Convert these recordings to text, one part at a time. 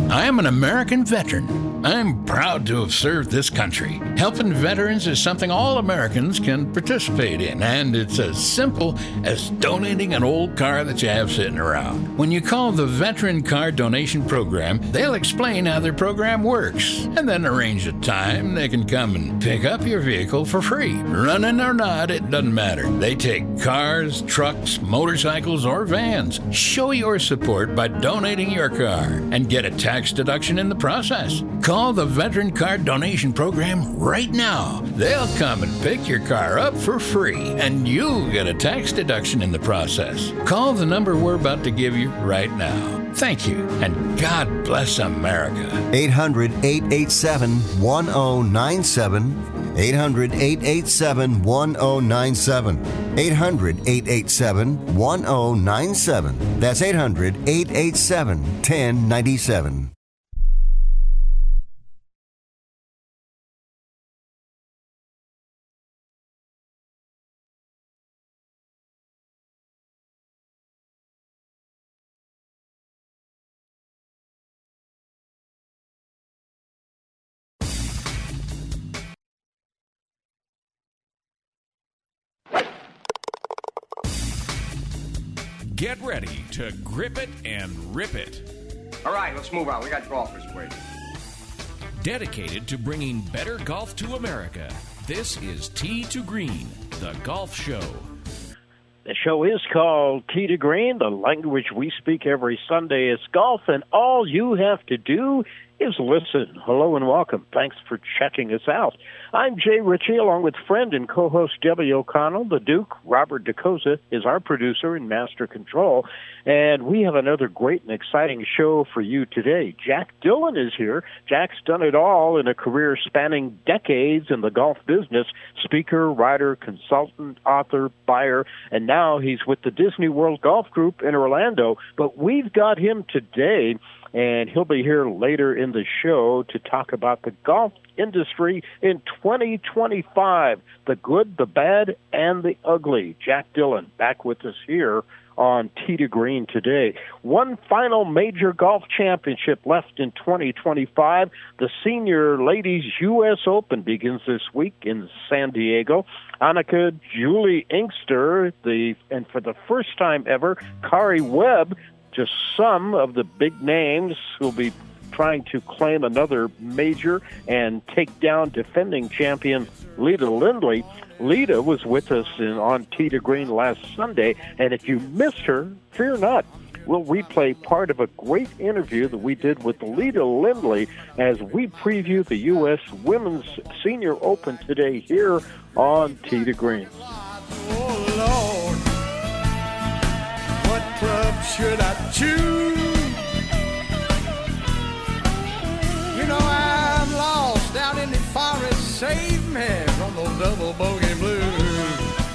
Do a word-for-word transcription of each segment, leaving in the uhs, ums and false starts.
I am an American veteran. I'm proud to have served this country. Helping veterans is something all Americans can participate in, and it's as simple as donating an old car that you have sitting around. When you call the Veteran Car Donation Program, they'll explain how their program works, and then arrange a time they can come and pick up your vehicle for free. Running or not, it doesn't matter. They take cars, trucks, motorcycles, or vans. Show your support by donating your car and get a tax deduction in the process. Call the Veteran Car Donation Program right now. They'll come and pick your car up for free, and you'll get a tax deduction in the process. Call the number we're about to give you right now. Thank you, and God bless America. eight hundred, eight eight seven, one oh nine seven. eight hundred, eight eight seven, one oh nine seven. eight hundred, eight eight seven, one oh nine seven. That's eight hundred, eight eight seven, one oh nine seven. Get ready to grip it and rip it. All right, let's move on. We got golfers waiting. Dedicated to bringing better golf to America, this is Tee to Green, the golf show. The show is called Tee to Green. The language we speak every Sunday is golf, and all you have to do is listen. Hello and welcome. Thanks for checking us out. I'm Jay Ritchie, along with friend and co-host Debbie O'Connell. The Duke, Robert DeCosa, is our producer and master control. And we have another great and exciting show for you today. Jack Dillon is here. Jack's done it all in a career spanning decades in the golf business. Speaker, writer, consultant, author, buyer, and now he's with the Disney World Golf Group in Orlando. But we've got him today, and he'll be here later in the show to talk about the golf industry in twenty twenty-five, the good, the bad, and the ugly. Jack Dillon back with us here on Tee to Green today. One final major golf championship left in twenty twenty-five. The Senior Ladies U S Open begins this week in San Diego. Annika Julie Inkster, the and for the first time ever, Kari Webb, just some of the big names who'll be trying to claim another major and take down defending champion Lita Lindley. Lita was with us in, on Tee to Green last Sunday, and if you missed her, fear not. We'll replay part of a great interview that we did with Lita Lindley as we preview the U S Women's Senior Open today here on Tee to Green. Oh, Lord, what club should I choose? You know I'm lost out in the forest. Save me from those double bogey blues.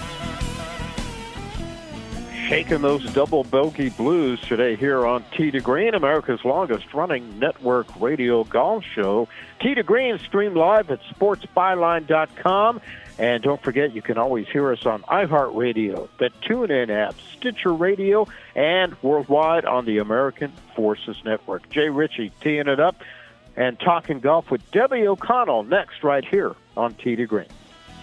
Shaking those double bogey blues today here on Tee to Green, America's longest-running network radio golf show. Tee to Green streamed live at sports byline dot com. And don't forget, you can always hear us on iHeartRadio, the TuneIn app, Stitcher Radio, and worldwide on the American Forces Network. Jay Ritchie teeing it up and talking golf with Debbie O'Connell next right here on Tee to Green.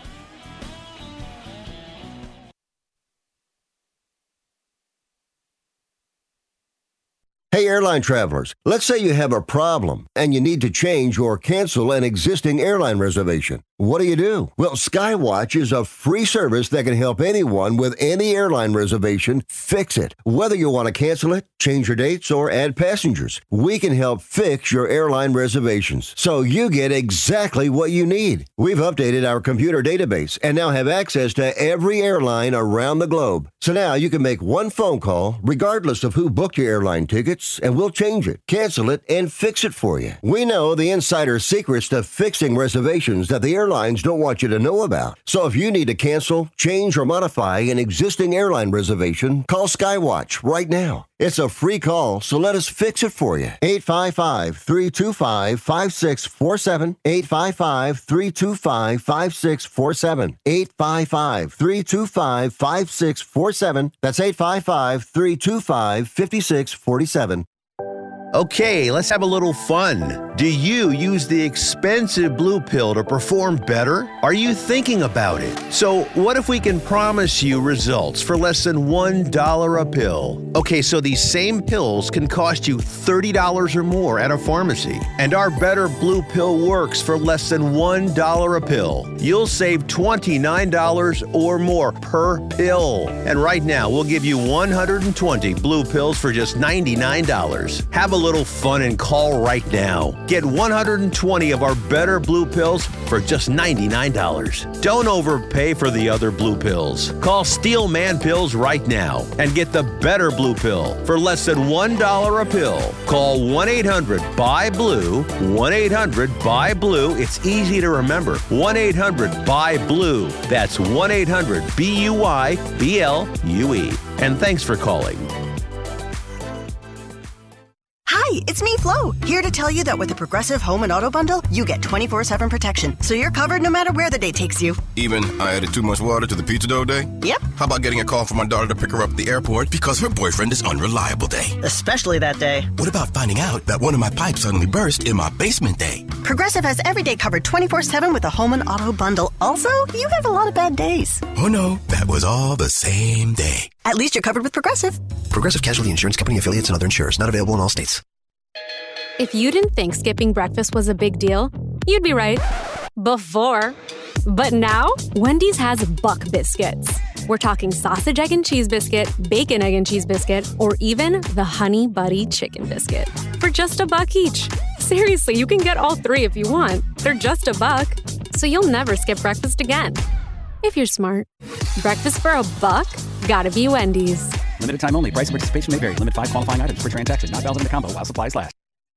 Hey, airline travelers, let's say you have a problem and you need to change or cancel an existing airline reservation. What do you do? Well, Skywatch is a free service that can help anyone with any airline reservation fix it. Whether you want to cancel it, change your dates, or add passengers, we can help fix your airline reservations so you get exactly what you need. We've updated our computer database and now have access to every airline around the globe. So now you can make one phone call regardless of who booked your airline tickets, and we'll change it, cancel it, and fix it for you. We know the insider secrets to fixing reservations that the airlines don't want you to know about. So if you need to cancel, change, or modify an existing airline reservation, call Skywatch right now. It's a free call, so let us fix it for you. eight five five, three two five, five six four seven. eight five five, three two five, five six four seven. eight five five, three two five, five six four seven. That's eight five five, three two five, five six four seven. Okay, let's have a little fun. Do you use the expensive blue pill to perform better? Are you thinking about it? So what if we can promise you results for less than one dollar a pill? Okay, so these same pills can cost you thirty dollars or more at a pharmacy. And our Better Blue Pill works for less than one dollar a pill. You'll save twenty-nine dollars or more per pill. And right now, we'll give you one hundred twenty blue pills for just ninety-nine dollars. Have a little fun and call right now. Get one hundred twenty of our Better Blue Pills for just ninety-nine dollars. Don't overpay for the other blue pills. Call Steel Man Pills right now and get the Better Blue Pill for less than one dollar a pill. Call one eight hundred B U Y blue, one eight hundred B U Y blue. It's easy to remember. one eight hundred B U Y blue. That's one eight hundred B U Y B L U E. And thanks for calling. Hi, it's me, Flo, here to tell you that with the Progressive Home and Auto Bundle, you get twenty-four seven protection, so you're covered no matter where the day takes you. Even I added too much water to the pizza dough day? Yep. How about getting a call from my daughter to pick her up at the airport because her boyfriend is unreliable day? Especially that day. What about finding out that one of my pipes suddenly burst in my basement day? Progressive has every day covered twenty-four seven with the Home and Auto Bundle. Also, you have a lot of bad days. Oh no, that was all the same day. At least you're covered with Progressive. Progressive Casualty Insurance Company affiliates and other insurers. Not available in all states. If you didn't think skipping breakfast was a big deal, you'd be right. Before. But now, Wendy's has Buck Biscuits. We're talking sausage, egg, and cheese biscuit, bacon, egg, and cheese biscuit, or even the Honey Buddy chicken biscuit. For just a buck each. Seriously, you can get all three if you want. They're just a buck. So you'll never skip breakfast again. If you're smart. Breakfast for a buck? Gotta be Wendy's. Limited time only. Price and participation may vary. Limit five qualifying items per transaction. Not valid in the combo while supplies last.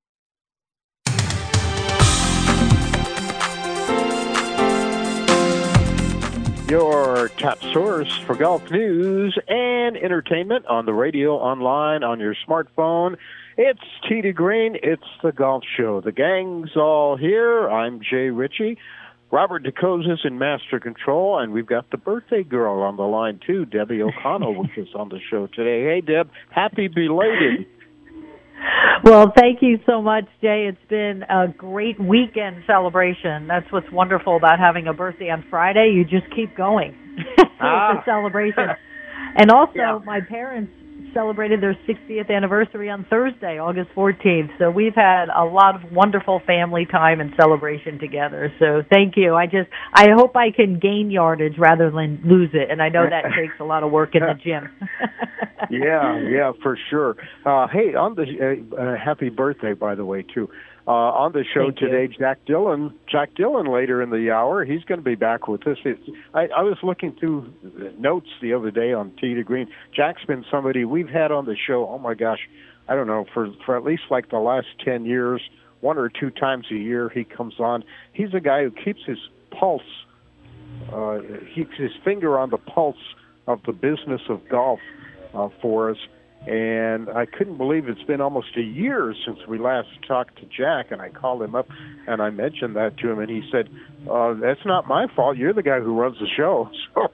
Your top source for golf news and entertainment on the radio, online, on your smartphone. It's Tee to Green. It's the Golf Show. The gang's all here. I'm Jay Ritchie. Robert DeCozes in Master Control, and we've got the birthday girl on the line, too, Debbie O'Connell, with us on the show today. Hey, Deb, happy belated. Well, thank you so much, Jay. It's been a great weekend celebration. That's what's wonderful about having a birthday on Friday. You just keep going with ah. the celebration. And also, yeah. my parents celebrated their sixtieth anniversary on Thursday, August fourteenth. So we've had a lot of wonderful family time and celebration together. So thank you. I just, I hope I can gain yardage rather than lose it. And I know that takes a lot of work in the gym. yeah, yeah, for sure. Uh, hey, on the uh, uh, happy birthday, by the way, too. Uh, on the show Thank today, you. Jack Dillon. Jack Dillon later in the hour. He's going to be back with us. It's, I, I was looking through notes the other day on Tee to Green. Jack's been somebody we've had on the show. Oh my gosh, I don't know for for at least like the last ten years. One or two times a year he comes on. He's a guy who keeps his pulse. Uh, he keeps his finger on the pulse of the business of golf uh, for us. And I couldn't believe it's been almost a year since we last talked to Jack, and I called him up and I mentioned that to him, and he said, uh, that's not my fault. You're the guy who runs the show. So,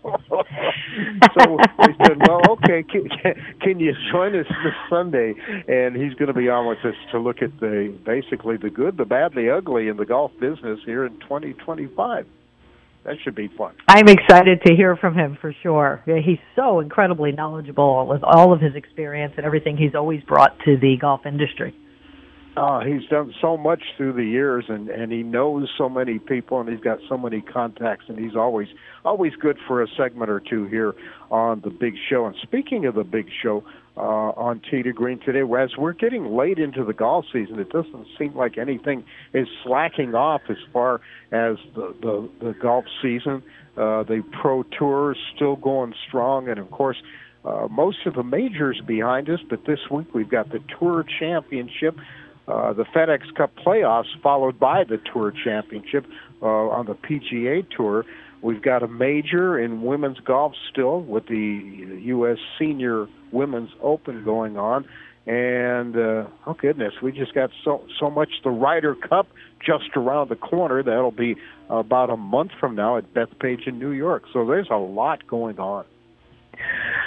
so we said, well, okay, can, can you join us this Sunday? And he's going to be on with us to look at the basically the good, the bad, the ugly in the golf business here in twenty twenty-five. That should be fun. I'm excited to hear from him for sure. He's so incredibly knowledgeable with all of his experience and everything he's always brought to the golf industry. Oh, he's done so much through the years, and, and he knows so many people, and he's got so many contacts, and he's always always good for a segment or two here on the Big Show. And speaking of the Big Show, uh, on Tee to Green today, as we're getting late into the golf season, it doesn't seem like anything is slacking off as far as the, the, the golf season. Uh, the Pro Tour is still going strong, and, of course, uh, most of the majors behind us, but this week we've got the Tour Championship, Uh, the FedEx Cup playoffs, followed by the Tour Championship uh, on the P G A Tour. We've got a major in women's golf still with the U S Senior Women's Open going on. And, uh, oh, goodness, we just got so so much. The Ryder Cup just around the corner. That'll be about a month from now at Bethpage in New York. So there's a lot going on.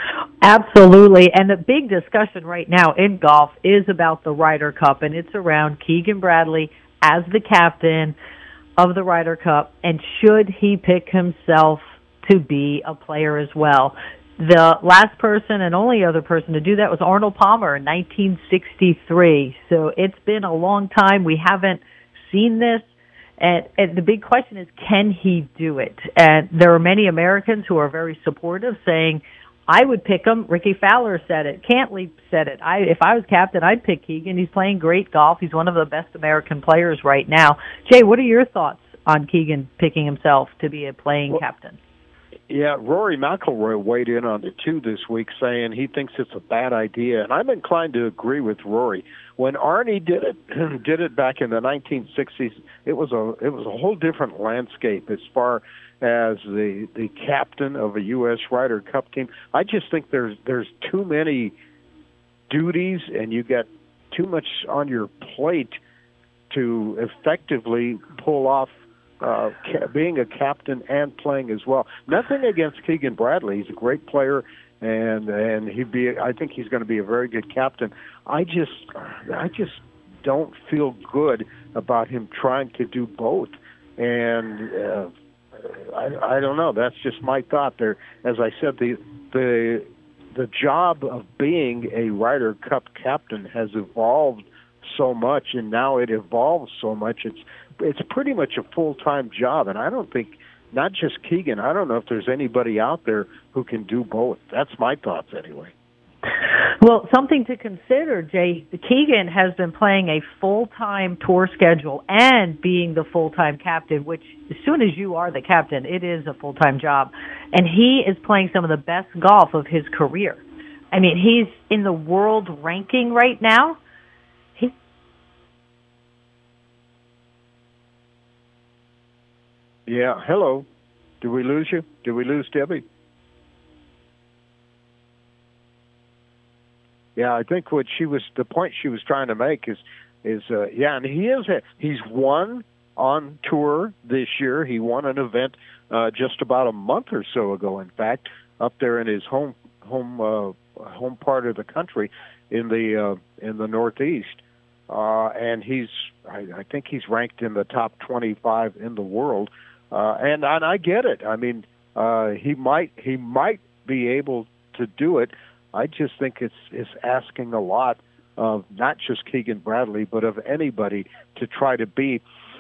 Absolutely. And the big discussion right now in golf is about the Ryder Cup, and it's around Keegan Bradley as the captain of the Ryder Cup, and should he pick himself to be a player as well. The last person and only other person to do that was Arnold Palmer in nineteen sixty-three. So it's been a long time. We haven't seen this. And, and the big question is, can he do it? And there are many Americans who are very supportive, saying, I would pick him. Ricky Fowler said it. Cantley said it. I, if I was captain, I'd pick Keegan. He's playing great golf. He's one of the best American players right now. Jay, what are your thoughts on Keegan picking himself to be a playing well, captain? Yeah, Rory McIlroy weighed in on it too this week, saying he thinks it's a bad idea, and I'm inclined to agree with Rory. When Arnie did it, did it back in the nineteen sixties, it was a it was a whole different landscape as far as the the captain of a U S Ryder Cup team. I just think there's there's too many duties, and you get too much on your plate to effectively pull off uh, ca- being a captain and playing as well. Nothing against Keegan Bradley; he's a great player, and and he'd be. I think he's going to be a very good captain. I just I just don't feel good about him trying to do both, and. Uh, I, I don't know. That's just my thought there. As I said, the the the job of being a Ryder Cup captain has evolved so much, and now it evolves so much. It's it's pretty much a full-time job, and I don't think, not just Keegan, I don't know if there's anybody out there who can do both. That's my thoughts anyway. Well, something to consider, Jay. Keegan has been playing a full-time tour schedule and being the full-time captain, which as soon as you are the captain, it is a full-time job. And he is playing some of the best golf of his career. I mean, he's in the world ranking right now. He... Yeah, hello. Did we lose you? Did we lose Debbie? Yeah, I think what she was, the point she was trying to make is, is uh, yeah, and he is, a, he's won on tour this year. He won an event uh, just about a month or so ago, in fact, up there in his home home uh, home part of the country in the uh, in the Northeast, uh, and he's, I, I think he's ranked in the top twenty-five in the world, uh, and and I get it. I mean, uh, he might he might be able to do it. I just think it's it's asking a lot of not just Keegan Bradley, but of anybody to try to be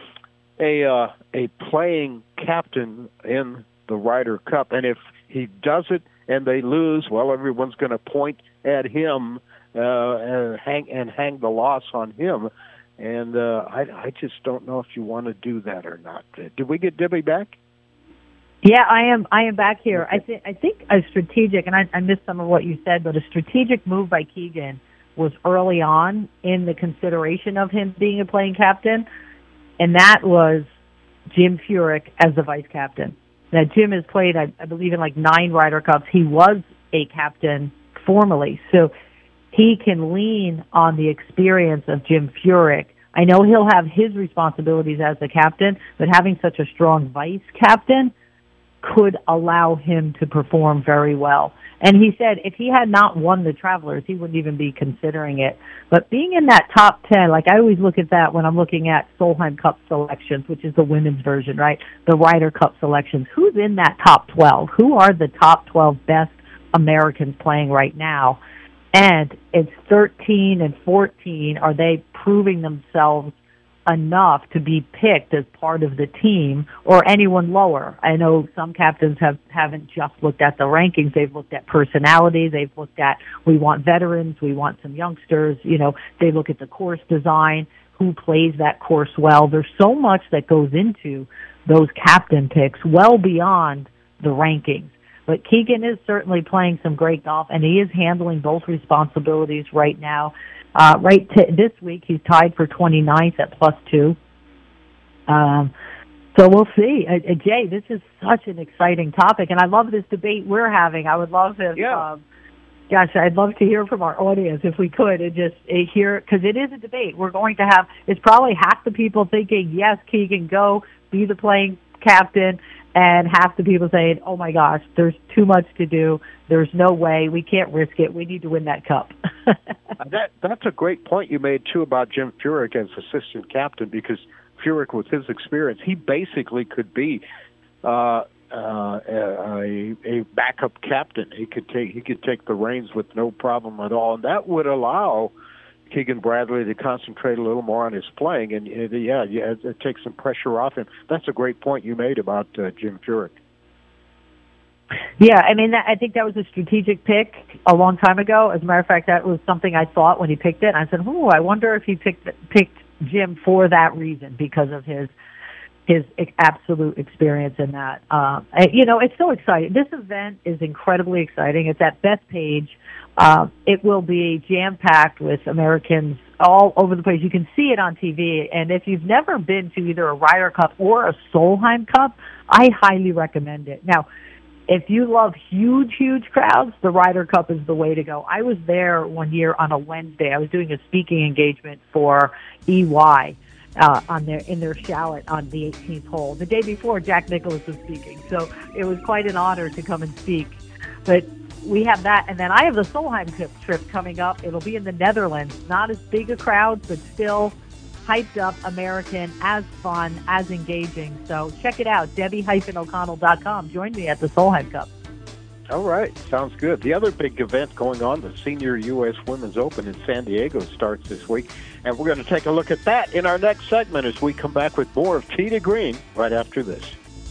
a uh, a playing captain in the Ryder Cup. And if he does it and they lose, well, everyone's going to point at him uh, and hang and hang the loss on him. And uh, I, I just don't know if you want to do that or not. Did we get Debbie back? Yeah, I am. I am back here. I think. I think a strategic, and I, I missed some of what you said, but a strategic move by Keegan was early on in the consideration of him being a playing captain, and that was Jim Furyk as the vice captain. Now, Jim has played, I, I believe, in like nine Ryder Cups. He was a captain formally, so he can lean on the experience of Jim Furyk. I know he'll have his responsibilities as the captain, but having such a strong vice captain could allow him to perform very well. And he said if he had not won the Travelers, he wouldn't even be considering it. But being in that top ten, like I always look at that when I'm looking at Solheim Cup selections, which is the women's version, right? The Ryder Cup selections. Who's in that top twelve? Who are the top twelve best Americans playing right now? And it's thirteen and fourteen. Are they proving themselves enough to be picked as part of the team, or anyone lower? I know some captains have, haven't just looked at the rankings. They've looked at personality. They've looked at, we want veterans, we want some youngsters. You know, they look at the course design, who plays that course well. There's so much that goes into those captain picks, well beyond the rankings. But Keegan is certainly playing some great golf, and he is handling both responsibilities right now. Uh, right t- this week, he's tied for twenty-ninth at plus two. Um, so we'll see. Uh, uh, Jay, this is such an exciting topic, and I love this debate we're having. I would love if, yeah. um, gosh, I'd love to hear from our audience if we could, and just uh, hear, because it is a debate. We're going to have, it's probably half the people thinking, yes, Keegan, go, be the playing captain, and half the people saying, oh, my gosh, there's too much to do. There's no way. We can't risk it. We need to win that cup. that That's a great point you made, too, about Jim Furyk as assistant captain, because Furyk, with his experience, he basically could be uh, uh, a, a backup captain. He could take he could take the reins with no problem at all, and that would allow Keegan Bradley to concentrate a little more on his playing, and uh, yeah, yeah, it, it takes some pressure off him. That's a great point you made about uh, Jim Furyk. Yeah, I mean, that, I think that was a strategic pick a long time ago. As a matter of fact, that was something I thought when he picked it. I said, "Oh, I wonder if he picked picked Jim for that reason, because of his his absolute experience in that." Um, you know, it's so exciting. This event is incredibly exciting. It's at Bethpage. Uh, it will be jam-packed with Americans all over the place. You can see it on T V, and if you've never been to either a Ryder Cup or a Solheim Cup, I highly recommend it. Now, if you love huge, huge crowds, the Ryder Cup is the way to go. I was there one year on a Wednesday. I was doing a speaking engagement for E Y uh, on their in their chalet on the eighteenth hole. The day before, Jack Nicklaus was speaking, so it was quite an honor to come and speak. But we have that, and then I have the Solheim trip coming up. It'll be in the Netherlands. Not as big a crowd, but still hyped up, American, as fun, as engaging. So check it out, Debbie O'Connell dot com. Join me at the Solheim Cup. All right, sounds good. The other big event going on, the Senior U S Women's Open in San Diego, starts this week, and we're going to take a look at that in our next segment as we come back with more of Tee to Green right after this.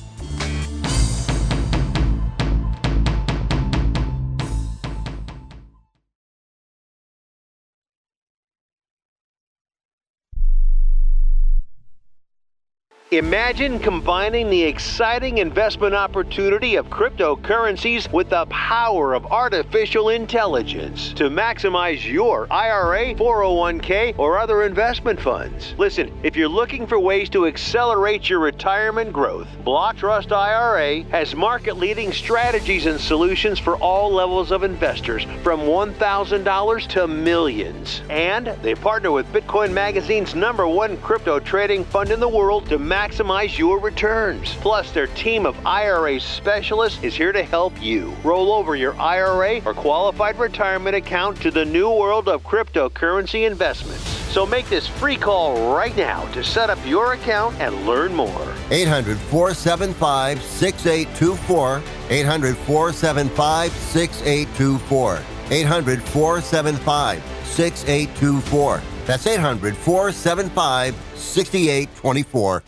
Imagine combining the exciting investment opportunity of cryptocurrencies with the power of artificial intelligence to maximize your I R A, four oh one k, or other investment funds. Listen, if you're looking for ways to accelerate your retirement growth, Block Trust I R A has market-leading strategies and solutions for all levels of investors, from one thousand dollars to millions. And they partner with Bitcoin Magazine's number one crypto trading fund in the world to maximize Maximize your returns. Plus, their team of I R A specialists is here to help you roll over your I R A or qualified retirement account to the new world of cryptocurrency investments. So make this free call right now to set up your account and learn more. eight hundred, four seven five, six eight two four. eight hundred, four seven five, six eight two four. eight hundred, four seven five, six eight two four. That's eight hundred, four seven five, six eight two four.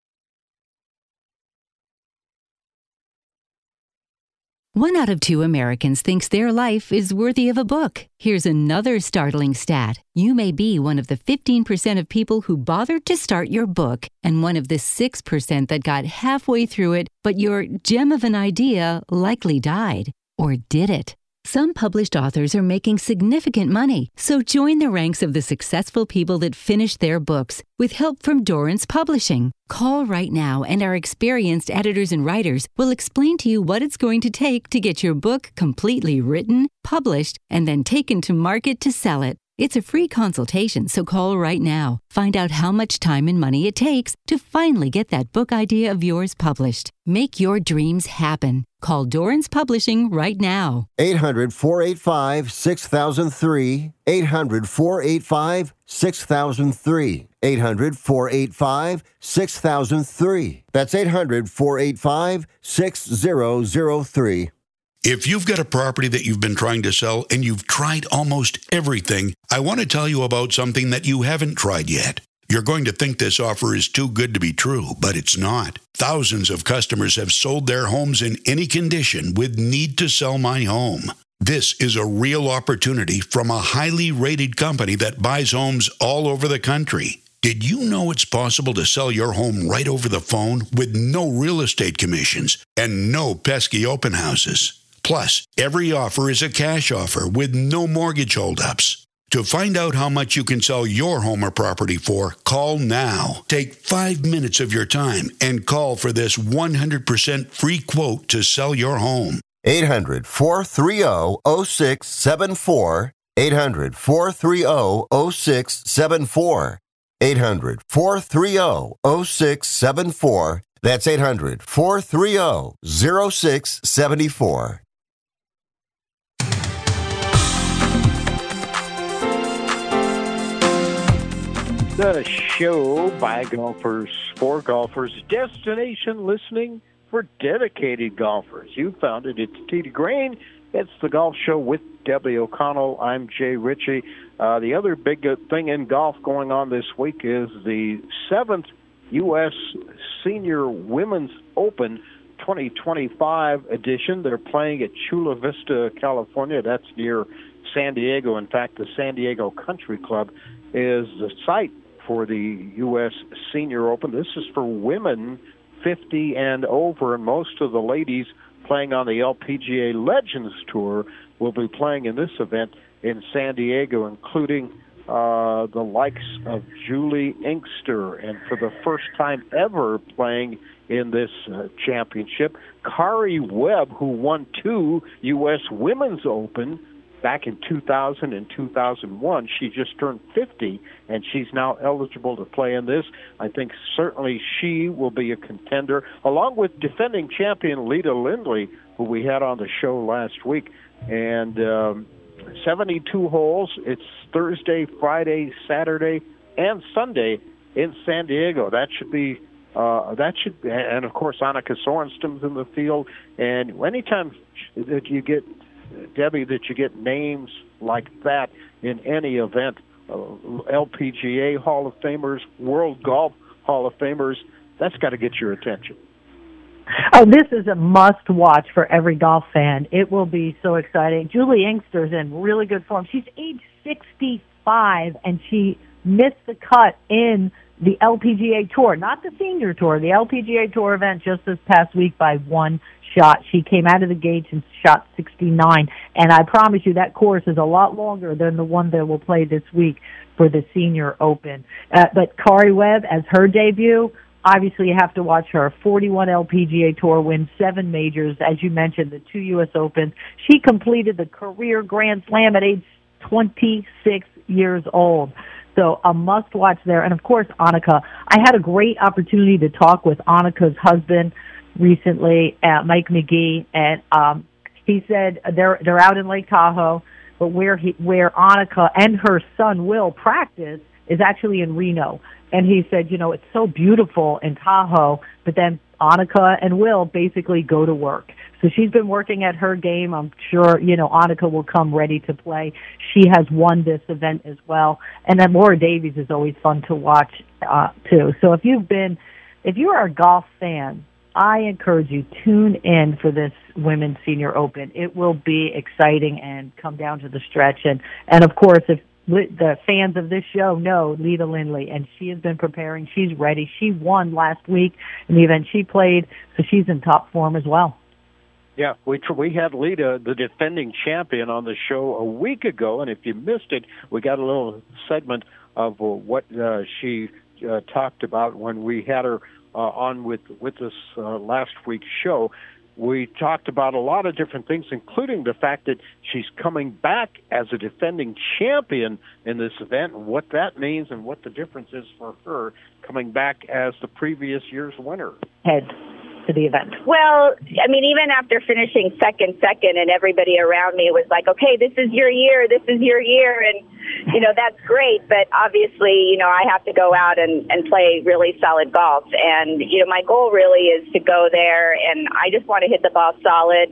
One out of two Americans thinks their life is worthy of a book. Here's another startling stat. You may be one of the fifteen percent of people who bothered to start your book, and one of the six percent that got halfway through it, but your gem of an idea likely died. Or did it? Some published authors are making significant money, so join the ranks of the successful people that finished their books with help from Dorrance Publishing. Call right now, and our experienced editors and writers will explain to you what it's going to take to get your book completely written, published, and then taken to market to sell it. It's a free consultation, so call right now. Find out how much time and money it takes to finally get that book idea of yours published. Make your dreams happen. Call Dorrance Publishing right now. eight hundred, four eight five, six thousand three. eight hundred, four eight five, six thousand three. eight hundred, four eight five, six thousand three. That's eight hundred, four eight five, six thousand three. If you've got a property that you've been trying to sell and you've tried almost everything, I want to tell you about something that you haven't tried yet. You're going to think this offer is too good to be true, but it's not. Thousands of customers have sold their homes in any condition with Need to Sell My Home. This is a real opportunity from a highly rated company that buys homes all over the country. Did you know it's possible to sell your home right over the phone with no real estate commissions and no pesky open houses? Plus, every offer is a cash offer with no mortgage holdups. To find out how much you can sell your home or property for, call now. Take five minutes of your time and call for this one hundred percent free quote to sell your home. eight hundred, four three zero, zero six seven four. eight hundred, four three zero, zero six seven four. eight hundred, four three zero, zero six seven four. That's eight hundred, four three zero, zero six seven four. The show by golfers for golfers, destination listening for dedicated golfers. You found it. It's Tee to Green. It's the golf show with Debbie O'Connell. I'm Jay Ritchie. Uh, the other big thing in golf going on this week is the seventh U S Senior Women's Open twenty twenty-five edition. They're playing at Chula Vista, California. That's near San Diego. In fact, the San Diego Country Club is the site for the U S Senior Open. This is for women fifty and over, and most of the ladies playing on the L P G A Legends Tour will be playing in this event in San Diego, including uh, the likes of Julie Inkster, and for the first time ever playing in this uh, championship, Kari Webb, who won two U S Women's Open back in two thousand and two thousand one. She just turned fifty, and she's now eligible to play in this. I think certainly she will be a contender, along with defending champion Lita Lindley, who we had on the show last week. And um, seventy-two holes. It's Thursday, Friday, Saturday, and Sunday in San Diego. That should be Uh, that should, and of course, Annika Sorenstam's in the field. And anytime that you get, Debbie, that you get names like that in any event, uh, L P G A Hall of Famers, World Golf Hall of Famers, that's got to get your attention. Oh, this is a must-watch for every golf fan. It will be so exciting. Julie Inkster's in really good form. She's age sixty-five, and she missed the cut in the L P G A Tour, not the Senior Tour, the L P G A Tour event just this past week by one shot. She came out of the gates and shot sixty-nine, and I promise you that course is a lot longer than the one that will play this week for the Senior Open. Uh, but Kari Webb, as her debut, obviously you have to watch her. forty-one L P G A Tour wins, seven majors, as you mentioned, the two U S Opens. She completed the career Grand Slam at age twenty-six years old. So a must-watch there. And, of course, Annika. I had a great opportunity to talk with Annika's husband recently, uh, Mike McGee, and um, he said they're they're out in Lake Tahoe, but where he, where Annika and her son Will practice is actually in Reno. And he said, you know, it's so beautiful in Tahoe, but then Annika and Will basically go to work. So she's been working at her game. I'm sure, you know, Annika will come ready to play. She has won this event as well. And then Laura Davies is always fun to watch, uh, too. So if you've been, if you are a golf fan, I encourage you, tune in for this Women's Senior Open. It will be exciting and come down to the stretch. And, and of course, if the fans of this show know Lita Lindley, and she has been preparing. She's ready. She won last week in the event she played, so she's in top form as well. Yeah, we tr- we had Lita, the defending champion, on the show a week ago, and if you missed it, we got a little segment of uh, what uh, she uh, talked about when we had her uh, on with, with us uh, last week's show. We talked about a lot of different things, including the fact that she's coming back as a defending champion in this event, and what that means and what the difference is for her coming back as the previous year's winner. Head to the event. Well, I mean, even after finishing second, second, and everybody around me was like, okay, this is your year, this is your year, and, you know, that's great, but obviously, you know, I have to go out and, and play really solid golf, and, you know, my goal really is to go there, and I just want to hit the ball solid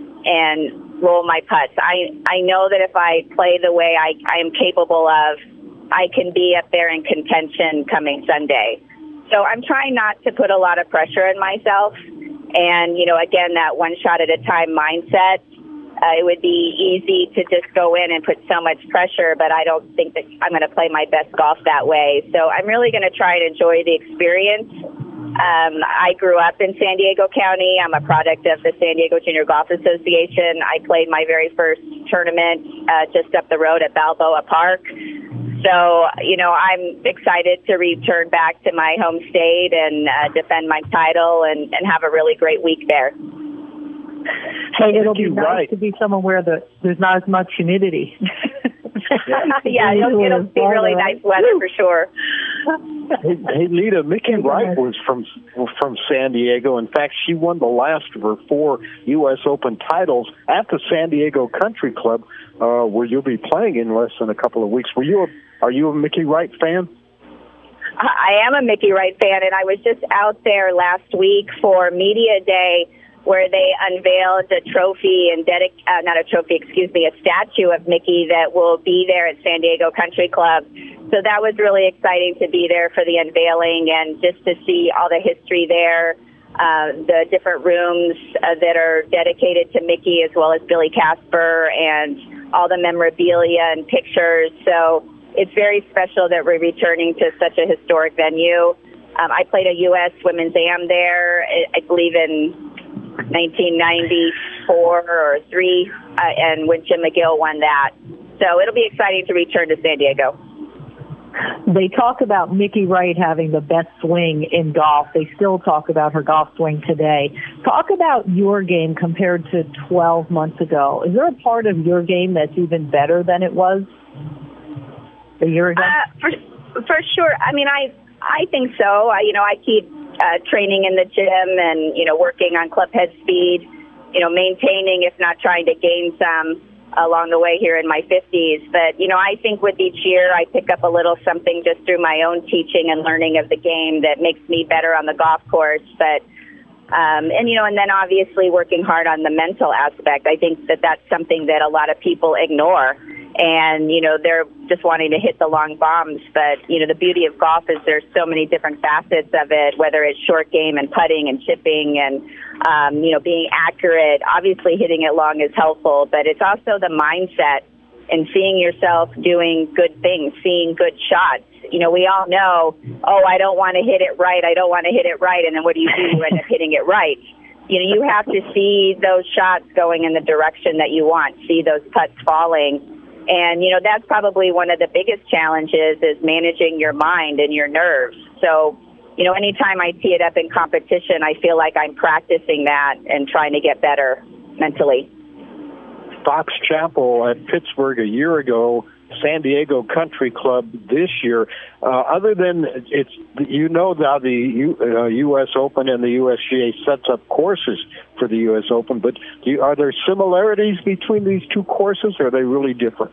and roll my putts. I, I know that if I play the way I, I am capable of, I can be up there in contention coming Sunday. So I'm trying not to put a lot of pressure on myself. And, you know, again, that one shot at a time mindset, uh, it would be easy to just go in and put so much pressure, but I don't think that I'm going to play my best golf that way. So I'm really going to try and enjoy the experience. Um, I grew up in San Diego County. I'm a product of the San Diego Junior Golf Association. I played my very first tournament uh, just up the road at Balboa Park. So, you know, I'm excited to return back to my home state and uh, defend my title and, and have a really great week there. Hey, it'll be nice right. to be somewhere where the, there's not as much humidity. yeah, it'll, it'll be really nice weather for sure. Hey, hey, Lita, Mickey Wright was from from San Diego. In fact, she won the last of her four U S Open titles at the San Diego Country Club, uh, where you'll be playing in less than a couple of weeks. Were you? A, are you a Mickey Wright fan? I am a Mickey Wright fan, and I was just out there last week for Media Day, where they unveiled a trophy and dedic- uh, not a trophy, excuse me, a statue of Mickey that will be there at San Diego Country Club. So that was really exciting to be there for the unveiling and just to see all the history there, uh, the different rooms uh, that are dedicated to Mickey, as well as Billy Casper, and all the memorabilia and pictures. So it's very special that we're returning to such a historic venue. Um, I played a U S Women's Am there, I believe in nineteen ninety-four or three, uh, and when Jim McGill won that. So it'll be exciting to return to San Diego. They talk about Mickey Wright having the best swing in golf. They still talk about her golf swing today. Talk about your game compared to twelve months ago. Is there a part of your game that's even better than it was a year ago? Uh, for, for sure. I mean, I I think so. I, you know, I keep uh, training in the gym and, you know, working on club head speed, you know, maintaining, if not trying to gain some along the way here in my fifties. But, you know, I think with each year I pick up a little something just through my own teaching and learning of the game that makes me better on the golf course. But, um, and, you know, and then obviously working hard on the mental aspect. I think that that's something that a lot of people ignore. And, you know, they're just wanting to hit the long bombs. But, you know, the beauty of golf is there's so many different facets of it, whether it's short game and putting and chipping and, um, you know, being accurate. Obviously, hitting it long is helpful, but it's also the mindset and seeing yourself doing good things, seeing good shots. You know, we all know, oh, I don't want to hit it right. I don't want to hit it right. And then what do you do? You end up hitting it right. You know, you have to see those shots going in the direction that you want, see those putts falling. And, you know, that's probably one of the biggest challenges is managing your mind and your nerves. So, you know, anytime I tee it up in competition, I feel like I'm practicing that and trying to get better mentally. Fox Chapel at Pittsburgh a year ago, San Diego Country Club this year. Uh, other than it's, you know, now the U, uh, U S Open and the U S G A sets up courses for the U S Open, but do you, are there similarities between these two courses, or are they really different?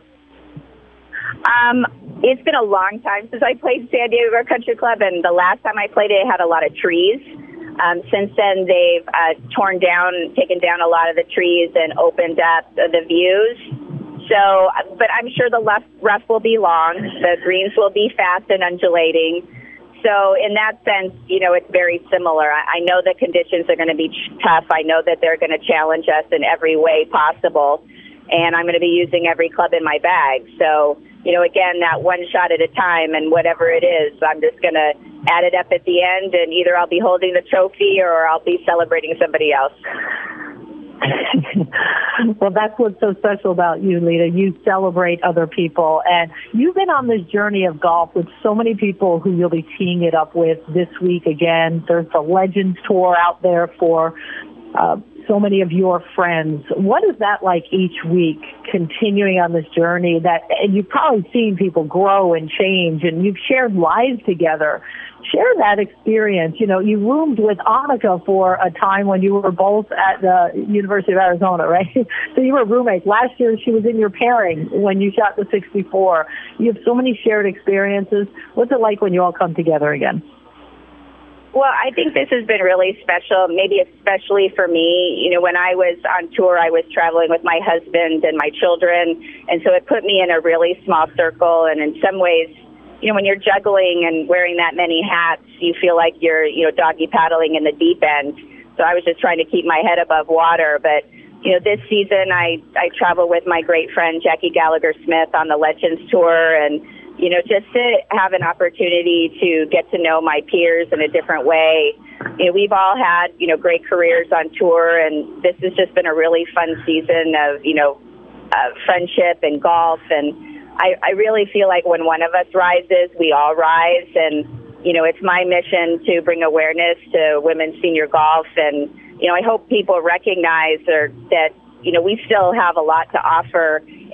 Um, it's been a long time since I played San Diego Country Club, and the last time I played it, it had a lot of trees. Um, since then, they've uh, torn down, taken down a lot of the trees and opened up the views. So, but I'm sure the left rough will be long. The greens will be fast and undulating. So in that sense, you know, it's very similar. I, I know the conditions are going to be tough. I know that they're going to challenge us in every way possible. And I'm going to be using every club in my bag. So, you know, again, that one shot at a time, and whatever it is, I'm just going to add it up at the end, and either I'll be holding the trophy or I'll be celebrating somebody else. Well, that's what's so special about you, Lita. You celebrate other people, and you've been on this journey of golf with so many people who you'll be teeing it up with this week again. There's the Legends Tour out there for uh, so many of your friends. What is that like each week, continuing on this journey? That, and you've probably seen people grow and change, and you've shared lives together. Share that experience. You know, you roomed with Annika for a time when you were both at the University of Arizona, right? So you were roommates. Last year, she was in your pairing when you shot the sixty-four. You have so many shared experiences. What's it like when you all come together again? Well, I think this has been really special, maybe especially for me. You know, when I was on tour, I was traveling with my husband and my children, and so it put me in a really small circle, and in some ways, you know, when you're juggling and wearing that many hats, you feel like you're, you know, doggy paddling in the deep end. So I was just trying to keep my head above water. But, you know, this season I, I travel with my great friend Jackie Gallagher-Smith on the Legends Tour, and, you know, just to have an opportunity to get to know my peers in a different way. You know, we've all had, you know, great careers on tour, and this has just been a really fun season of, you know, uh, friendship and golf. And I, I really feel like when one of us rises, we all rise. And, you know, it's my mission to bring awareness to women's senior golf. And, you know, I hope people recognize or, that, you know, we still have a lot to offer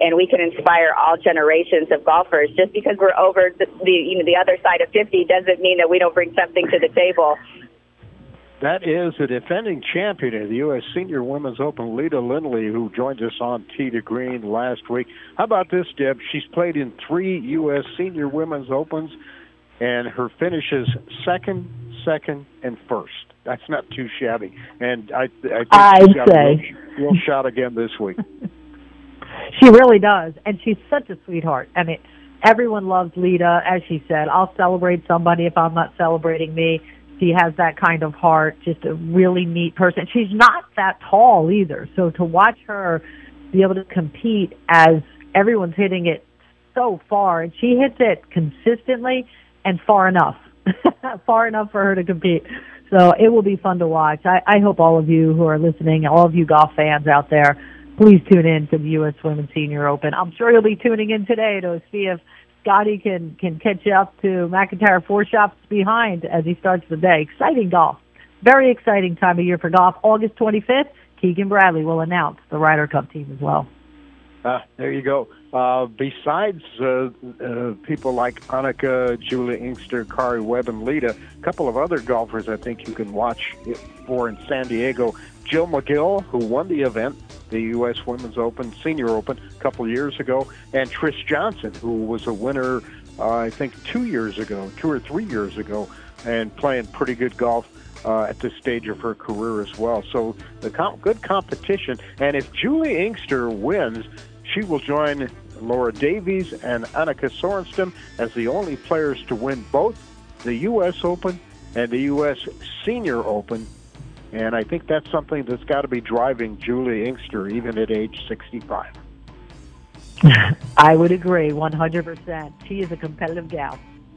and we can inspire all generations of golfers. Just because we're over the, the you know the other side of fifty doesn't mean that we don't bring something to the table. That is the defending champion of the U S Senior Women's Open, Lita Lindley, who joined us on Tee to Green last week. How about this, Deb? She's played in three U S Senior Women's Opens, and her finishes second, second, and first. That's not too shabby. And I, I think I'd she's got say. a real, real shot again this week. She really does, and she's such a sweetheart. I mean, everyone loves Lita, as she said. I'll celebrate somebody if I'm not celebrating me. She has that kind of heart, just a really neat person. She's not that tall either, so to watch her be able to compete as everyone's hitting it so far, and she hits it consistently and far enough, far enough for her to compete. So it will be fun to watch. I, I hope all of you who are listening, all of you golf fans out there, please tune in to the U S Women's Senior Open. I'm sure you'll be tuning in today to see if Scotty can, can catch up to McIntyre four shots behind as he starts the day. Exciting golf. Very exciting time of year for golf. August twenty-fifth, Keegan Bradley will announce the Ryder Cup team as well. Uh, there you go. Uh, besides uh, uh, people like Annika, Julia Inkster, Kari Webb, and Lita, a couple of other golfers I think you can watch for in San Diego. Jill McGill, who won the event, the U S Women's Open, Senior Open, a couple years ago, and Trish Johnson, who was a winner, uh, I think, two years ago, two or three years ago, and playing pretty good golf uh, at this stage of her career as well. So the com- good competition. And if Julie Inkster wins, she will join Laura Davies and Annika Sorenstam as the only players to win both the U S Open and the U S Senior Open. And I think that's something that's got to be driving Julie Inkster, even at age sixty-five. I would agree, one hundred percent. She is a competitive gal.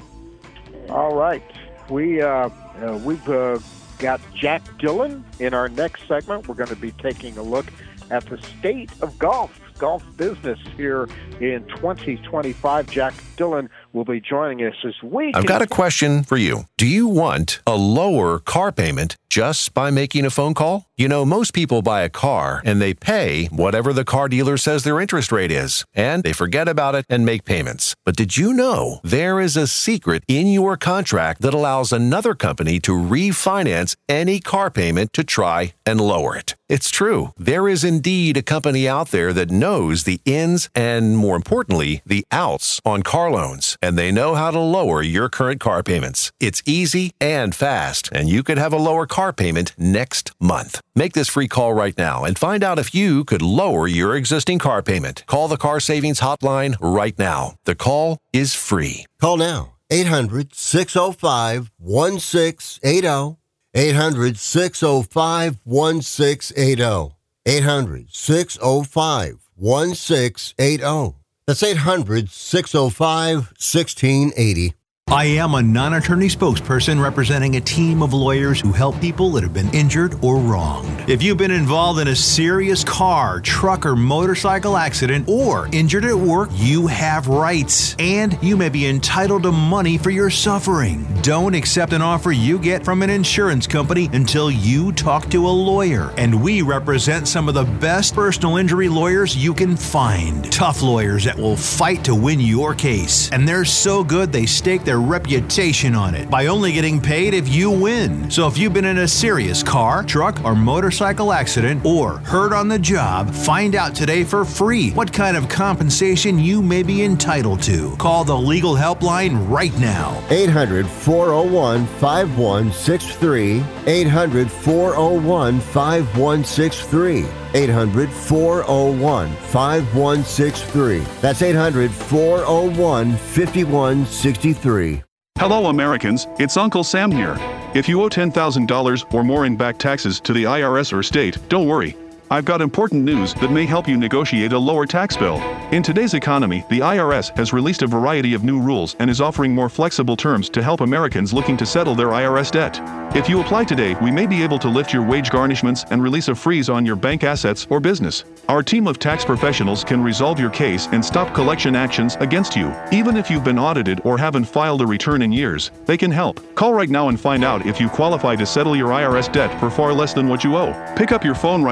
All right. We, uh, uh, we've uh, got Jack Dillon in our next segment. We're going to be taking a look at the state of golf, golf business here in twenty twenty-five. Jack Dillon will be joining us this week. I've got a question for you. Do you want a lower car payment just by making a phone call? You know, most people buy a car and they pay whatever the car dealer says their interest rate is, and they forget about it and make payments. But did you know there is a secret in your contract that allows another company to refinance any car payment to try and lower it? It's true. There is indeed a company out there that knows the ins and, more importantly, the outs on car loans, and they know how to lower your current car payments. It's easy and fast, and you could have a lower car payment next month. Make this free call right now and find out if you could lower your existing car payment. Call the Car Savings Hotline right now. The call is free. Call now. eight hundred, six oh five, one six eight oh. eight hundred, six oh five, one six eight oh. eight hundred, six oh five, one six eight oh. That's eight hundred, six oh five, one six eight oh. I am a non-attorney spokesperson representing a team of lawyers who help people that have been injured or wronged. If you've been involved in a serious car, truck, or motorcycle accident or injured at work, you have rights, and you may be entitled to money for your suffering. Don't accept an offer you get from an insurance company until you talk to a lawyer, and we represent some of the best personal injury lawyers you can find. Tough lawyers that will fight to win your case, and they're so good they stake their reputation on it by only getting paid if you win. So if you've been in a serious car, truck, or motorcycle accident or hurt on the job, find out today for free what kind of compensation you may be entitled to. Call the legal helpline right now. eight hundred, four oh one, five one six three. eight hundred, four oh one, five one six three. eight hundred, four oh one, five one six three. That's eight hundred, four oh one, five one six three. Hello, Americans. It's Uncle Sam here. If you owe ten thousand dollars or more in back taxes to the I R S or state, don't worry. I've got important news that may help you negotiate a lower tax bill. In today's economy, the I R S has released a variety of new rules and is offering more flexible terms to help Americans looking to settle their I R S debt. If you apply today, we may be able to lift your wage garnishments and release a freeze on your bank assets or business. Our team of tax professionals can resolve your case and stop collection actions against you. Even if you've been audited or haven't filed a return in years, they can help. Call right now and find out if you qualify to settle your I R S debt for far less than what you owe. Pick up your phone right now and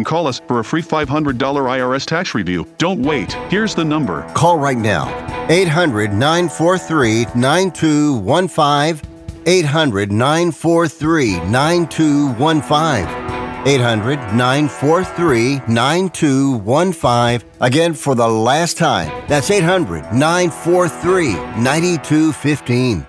call us for a free five hundred dollars I R S tax review. Don't wait. Here's the number. Call right now. eight hundred, nine four three, nine two one five. eight hundred, nine four three, nine two one five. eight hundred, nine four three, nine two one five. Again, for the last time, that's eight hundred, nine four three, nine two one five.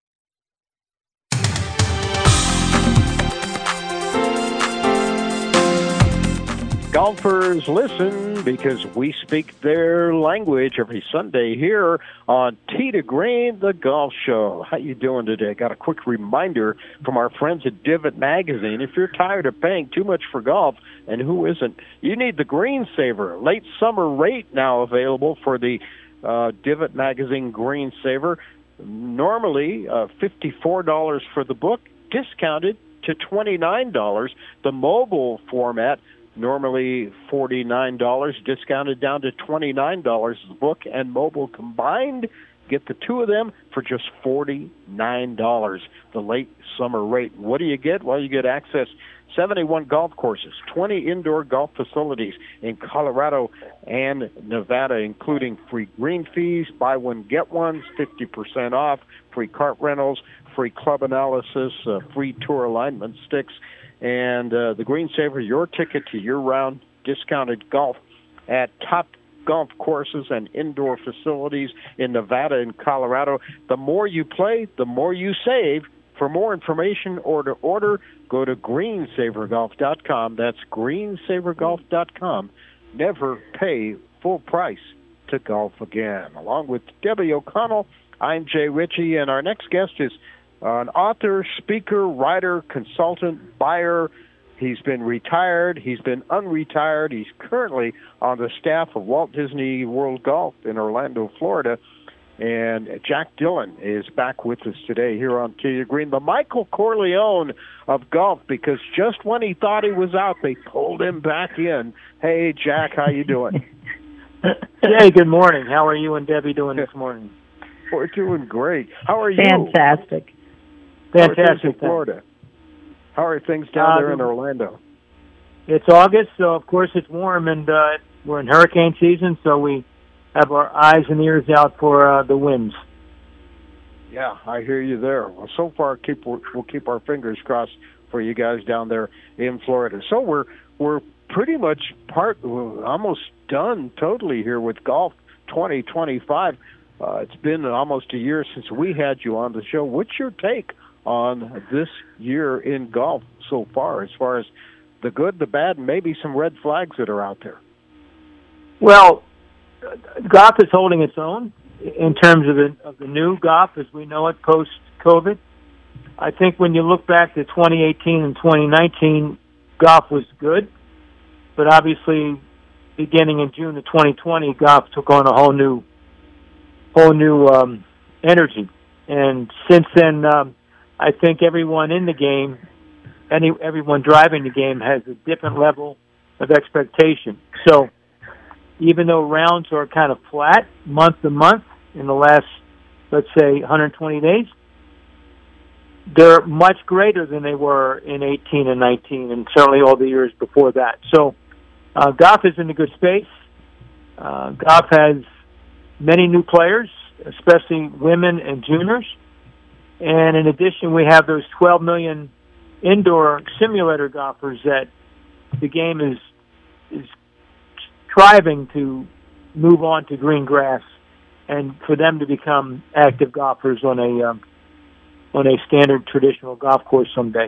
Golfers, listen, because we speak their language every Sunday here on Tee to Green, the Golf Show. How you doing today? Got a quick reminder from our friends at Divot Magazine. If you're tired of paying too much for golf, and who isn't, you need the Green Saver. Late summer rate now available for the uh, Divot Magazine Green Saver. Normally uh, fifty-four dollars for the book, discounted to twenty-nine dollars. The mobile format, normally forty-nine dollars, discounted down to twenty-nine dollars. The book and mobile combined, get the two of them for just forty-nine dollars, the late summer rate. What do you get? Well, you get access seventy-one golf courses, twenty indoor golf facilities in Colorado and Nevada, including free green fees, buy one, get one, fifty percent off, free cart rentals, free club analysis, uh, free tour alignment sticks, and uh, the Green Saver, your ticket to year-round discounted golf at top golf courses and indoor facilities in Nevada and Colorado. The more you play, the more you save. For more information or to order, go to green saver golf dot com. That's green saver golf dot com. Never pay full price to golf again. Along with Debbie O'Connell, I'm Jay Ritchie, and our next guest is an author, speaker, writer, consultant, buyer. He's been retired. He's been unretired. He's currently on the staff of Walt Disney World Golf in Orlando, Florida. And Jack Dillon is back with us today here on Tee to Green, the Michael Corleone of golf, because just when he thought he was out, they pulled him back in. Hey, Jack, how you doing? Hey, good morning. How are you and Debbie doing this morning? We're doing great. How are you? Fantastic. Fantastic. How are things in Florida? How are things down uh, there in Orlando? It's August, so of course it's warm, and uh, we're in hurricane season, so we have our eyes and ears out for uh, the winds. Yeah, I hear you there. Well, so far, keep we'll keep our fingers crossed for you guys down there in Florida. So we're we're pretty much part, we're almost done totally here with golf twenty twenty-five. Uh, it's been almost a year since we had you on the show. What's your take on this year in golf so far, as far as the good, the bad, and maybe some red flags that are out there? Well, golf is holding its own in terms of the, of the new golf as we know it post-COVID. I think when you look back to twenty eighteen and twenty nineteen, golf was good, but obviously beginning in June of twenty twenty, golf took on a whole new whole new um, energy. And since then, um, I think everyone in the game, any everyone driving the game has a different level of expectation. So even though rounds are kind of flat month to month in the last, let's say, one hundred twenty days, they're much greater than they were in eighteen and nineteen, and certainly all the years before that. So uh, golf is in a good space. Uh, golf has many new players, especially women and juniors. And in addition, we have those twelve million indoor simulator golfers that the game is is striving to move on to green grass, and for them to become active golfers on a um, on a standard traditional golf course someday.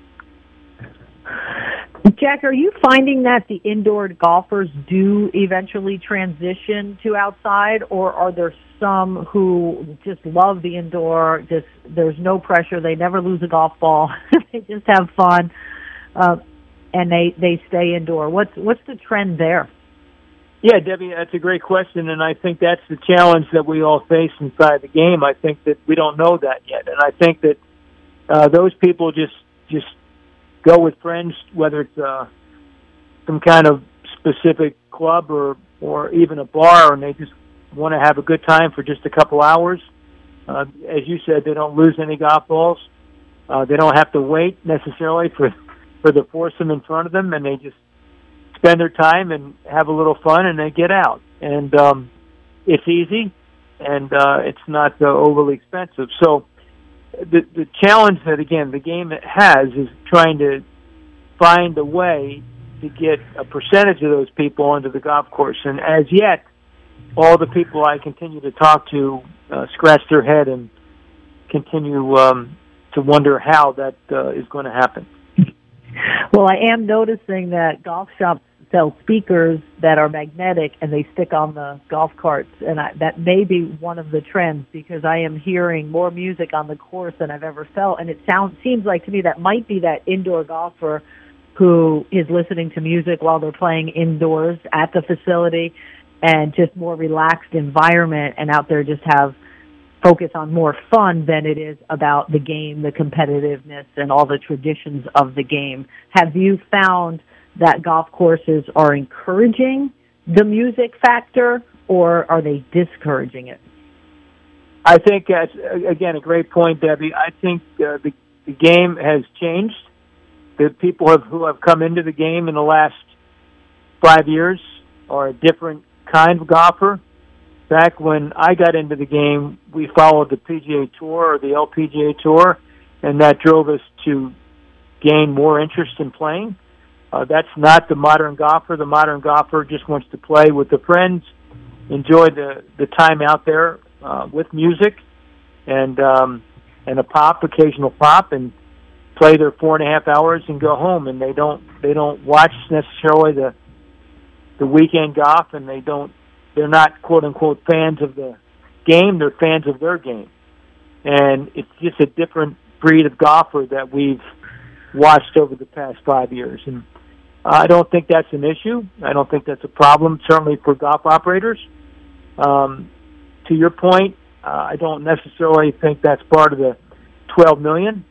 Jack, are you finding that the indoor golfers do eventually transition to outside, or are there some who just love the indoor, just there's no pressure, they never lose a golf ball, they just have fun, uh, and they, they stay indoor? What's what's the trend there? Yeah, Debbie, that's a great question, and I think that's the challenge that we all face inside the game. I think that we don't know that yet, and I think that uh, those people just just go with friends, whether it's uh, some kind of specific club or, or even a bar, and they just want to have a good time for just a couple hours. Uh, as you said, they don't lose any golf balls. Uh, they don't have to wait necessarily for, for the foursome in front of them, and they just spend their time and have a little fun, and they get out. And um, it's easy, and uh, it's not uh, overly expensive. So the the challenge that, again, the game has is trying to find a way to get a percentage of those people onto the golf course. And as yet, all the people I continue to talk to uh, scratch their head and continue um, to wonder how that uh, is going to happen. Well, I am noticing that golf shops sell speakers that are magnetic and they stick on the golf carts, and I, that may be one of the trends, because I am hearing more music on the course than I've ever felt, and it sounds seems like to me that might be that indoor golfer who is listening to music while they're playing indoors at the facility, and just more relaxed environment, and out there just have focus on more fun than it is about the game, the competitiveness, and all the traditions of the game. Have you found that golf courses are encouraging the music factor, or are they discouraging it? I think that's, again, a great point, Debbie. I think uh, the, the game has changed. The people have, who have come into the game in the last five years are a different kind of golfer. Back when I got into the game, we followed the P G A Tour or the L P G A Tour, and that drove us to gain more interest in playing. Uh, that's not the modern golfer. The modern golfer just wants to play with the friends, enjoy the, the time out there uh, with music and um, and a pop, occasional pop, and play their four and a half hours and go home. And they don't they don't watch necessarily the the weekend golf, and they don't. They're not quote unquote fans of the game. They're fans of their game, and it's just a different breed of golfer that we've watched over the past five years. And I don't think that's an issue. I don't think that's a problem, certainly for golf operators. Um, to your point, uh, I don't necessarily think that's part of the twelve million.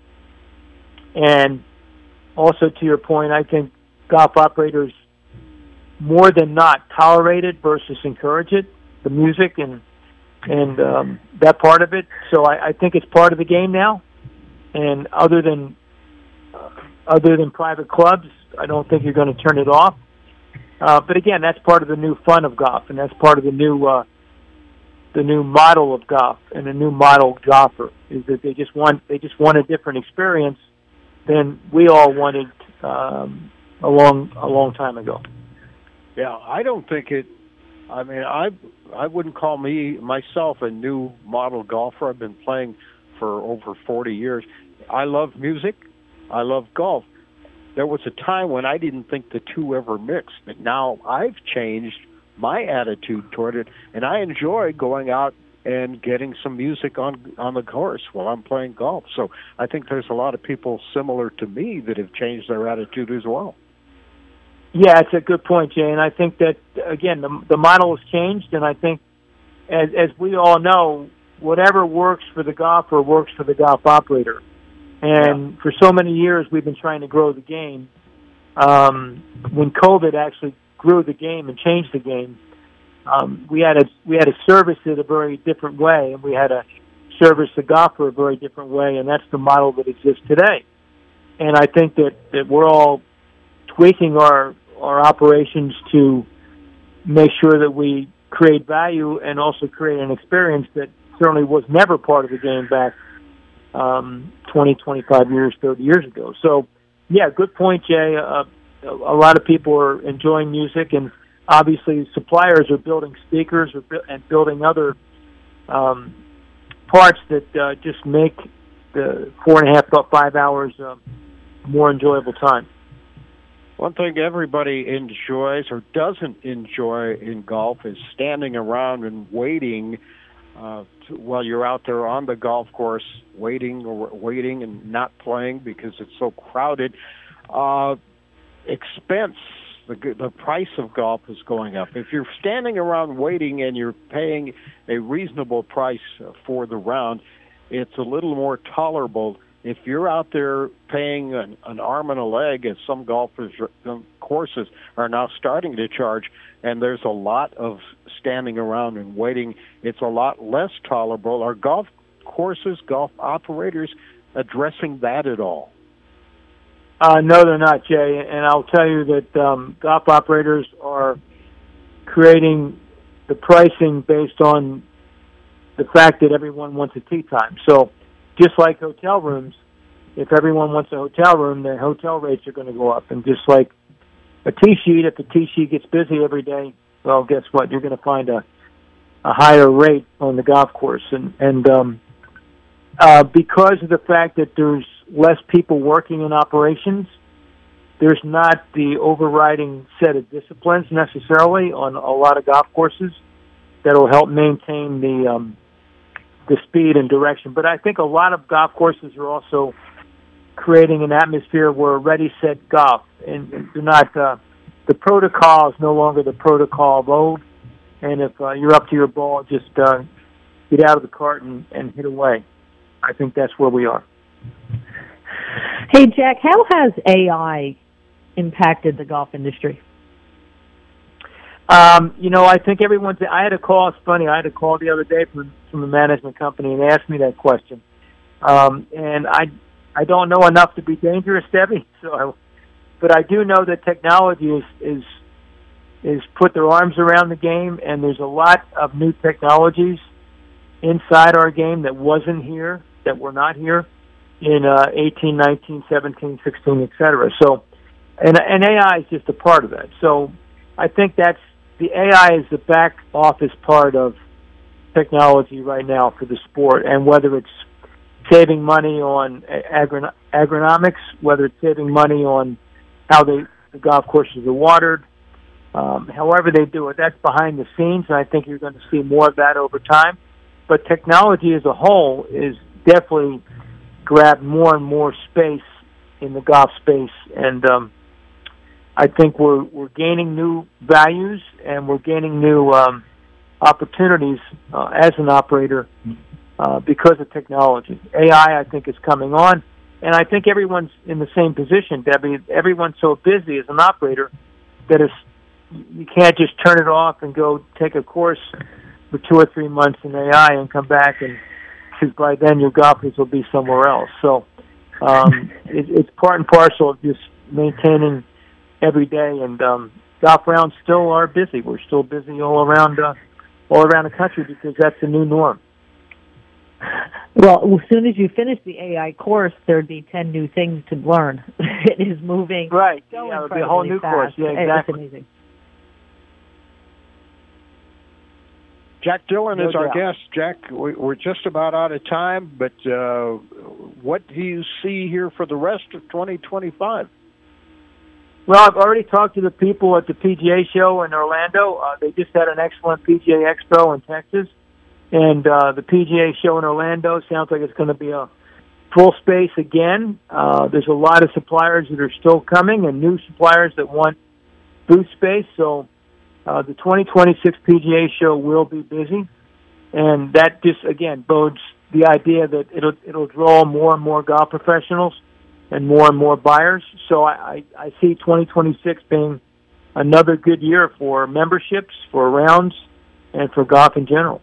And also to your point, I think golf operators more than not tolerate it versus encourage it, the music and and um, that part of it. So I, I think it's part of the game now. And other than uh, other than private clubs, I don't think you're going to turn it off. Uh, but again, that's part of the new fun of golf, and that's part of the new uh, the new model of golf and the new model golfer is that they just want they just want a different experience than we all wanted um, a long a long time ago. Yeah, I don't think it. I mean, I I wouldn't call me myself a new model golfer. I've been playing for over forty years. I love music. I love golf. There was a time when I didn't think the two ever mixed, but now I've changed my attitude toward it, and I enjoy going out and getting some music on on the course while I'm playing golf. So I think there's a lot of people similar to me that have changed their attitude as well. Yeah, it's a good point, Jay, and I think that, again, the, the model has changed, and I think, as, as we all know, whatever works for the golfer works for the golf operator. And yeah. for so many years, we've been trying to grow the game. Um, when COVID actually grew the game and changed the game, um, we had a we had to service it a very different way, and we had to service the golfer a very different way, and that's the model that exists today. And I think that, that we're all tweaking our our operations to make sure that we create value and also create an experience that certainly was never part of the game back um, twenty, twenty-five years, thirty years ago. So, yeah, good point, Jay. Uh, a lot of people are enjoying music, and obviously suppliers are building speakers or bu- and building other um, parts that uh, just make the four and a half, five hours uh, more enjoyable time. One thing everybody enjoys or doesn't enjoy in golf is standing around and waiting uh, to, while you're out there on the golf course, waiting or waiting and not playing because it's so crowded. Uh, expense, the, the price of golf is going up. If you're standing around waiting and you're paying a reasonable price for the round, it's a little more tolerable. If you're out there paying an, an arm and a leg, as some golfers some courses are now starting to charge, and there's a lot of standing around and waiting, it's a lot less tolerable. Are golf courses, golf operators addressing that at all? Uh, no, they're not, Jay. And I'll tell you that um, golf operators are creating the pricing based on the fact that everyone wants a tee time. So just like hotel rooms, if everyone wants a hotel room, the hotel rates are going to go up. And just like a tee sheet, if the tee sheet gets busy every day, well, guess what? You're going to find a, a higher rate on the golf course. And, and um, uh, because of the fact that there's less people working in operations, there's not the overriding set of disciplines necessarily on a lot of golf courses that will help maintain the um, the speed and direction. But I think a lot of golf courses are also creating an atmosphere where ready, set, golf, and, and do not uh, the protocol is no longer the protocol of old. And if uh, you're up to your ball, just uh, get out of the cart and, and hit away. I think that's where we are. Hey, Jack, how has A I impacted the golf industry? Um, you know, I think everyone's. I had a call. It's funny. I had a call the other day from from a management company and asked me that question. Um, and I I don't know enough to be dangerous, Debbie. So, I, but I do know that technology is is is put their arms around the game, and there's a lot of new technologies inside our game that wasn't here, that were not here in uh, eighteen, nineteen, seventeen, sixteen, et cetera. So, and and A I is just a part of that. So, I think that's. The A I is the back office part of technology right now for the sport, and whether it's saving money on agron- agronomics, whether it's saving money on how they, the golf courses are watered, um, however they do it, that's behind the scenes, and I think you're going to see more of that over time. But technology as a whole is definitely grabbed more and more space in the golf space, and um, I think we're we're gaining new values and we're gaining new um, opportunities uh, as an operator uh, because of technology. A I, I think, is coming on, and I think everyone's in the same position, Debbie. Everyone's so busy as an operator that it's, you can't just turn it off and go take a course for two or three months in A I and come back, and because by then your golfers will be somewhere else. So um, it, it's part and parcel of just maintaining every day, and um, golf rounds still are busy. We're still busy all around, uh, all around the country because that's the new norm. Well, as soon as you finish the A I course, there'd be ten new things to learn. It is moving, right? So yeah, it'll be a whole new fast. course. Yeah, exactly. It's amazing. Jack Dillon No is our doubt. guest. Jack, we- we're just about out of time, but uh, what do you see here for the rest of twenty twenty-five? Well, I've already talked to the people at the P G A show in Orlando. Uh, they just had an excellent P G A Expo in Texas. And uh, the P G A show in Orlando sounds like it's going to be a full space again. Uh, there's a lot of suppliers that are still coming and new suppliers that want booth space. So uh, the twenty twenty-six P G A show will be busy. And that just, again, bodes the idea that it'll, it'll draw more and more golf professionals and more and more buyers. So I, I, I see twenty twenty-six being another good year for memberships, for rounds, and for golf in general.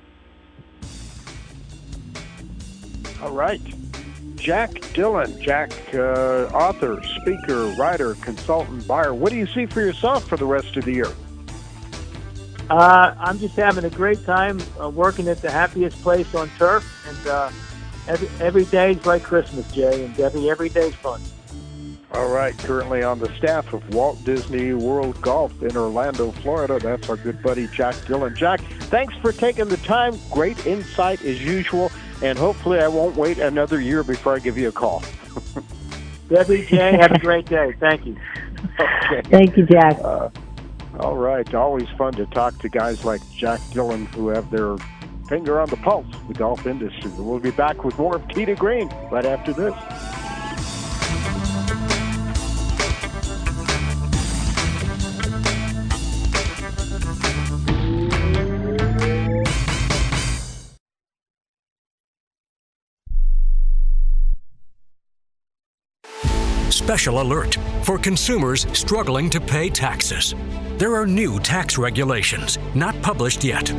All right. Jack Dillon, Jack, uh, author, speaker, writer, consultant, buyer. What do you see for yourself for the rest of the year? Uh, I'm just having a great time uh, working at the happiest place on turf, and uh, every every day's like Christmas, Jay and Debbie. Every day's fun. All right. Currently on the staff of Walt Disney World Golf in Orlando, Florida. That's our good buddy, Jack Dillon. Jack, thanks for taking the time. Great insight as usual. And hopefully I won't wait another year before I give you a call. Debbie, Jay, have a great day. Thank you. Okay. Thank you, Jack. Uh, all right. Always fun to talk to guys like Jack Dillon who have their finger on the pulse of the golf industry. We'll be back with more of Tee to Green right after this. Special alert for consumers struggling to pay taxes. There are new tax regulations, not published yet.